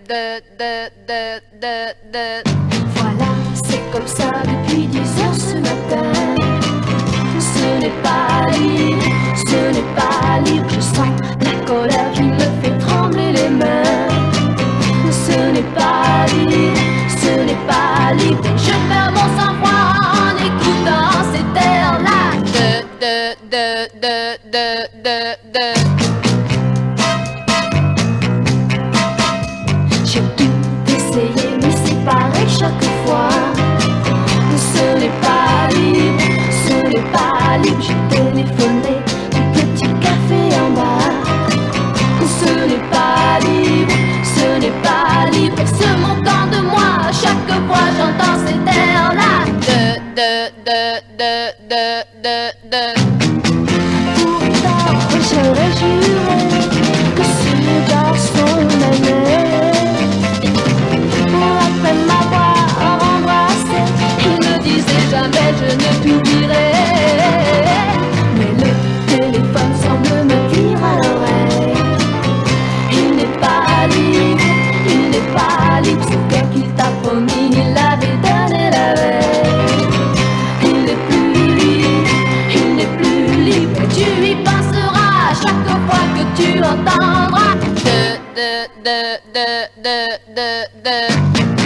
Voilà, c'est comme ça depuis 10 heures ce matin. Ce n'est pas libre, ce n'est pas libre. Je sens la colère qui me fait trembler les mains. Ce n'est pas libre, ce n'est pas libre. Je perds mon sang-froid en écoutant cet air-là. J'ai tout essayé, mais c'est pareil chaque fois. Ce n'est pas libre, ce n'est pas libre. J'ai téléphoné du petit café en bas. Ce n'est pas libre, ce n'est pas libre. Et se moquant de moi, chaque fois j'entends cet air-là. Pourtant, j'aurais juré que ce garçon m'aimait. Après m'avoir embrassé, il ne disait jamais je ne t'oublierai. Mais le téléphone semble me dire à l'oreille, il n'est pas libre, il n'est pas libre. Ce cœur qu'il t'a promis, il l'avait donné la veille. Il n'est plus libre, il n'est plus libre. Et tu y penseras chaque fois que tu entendras.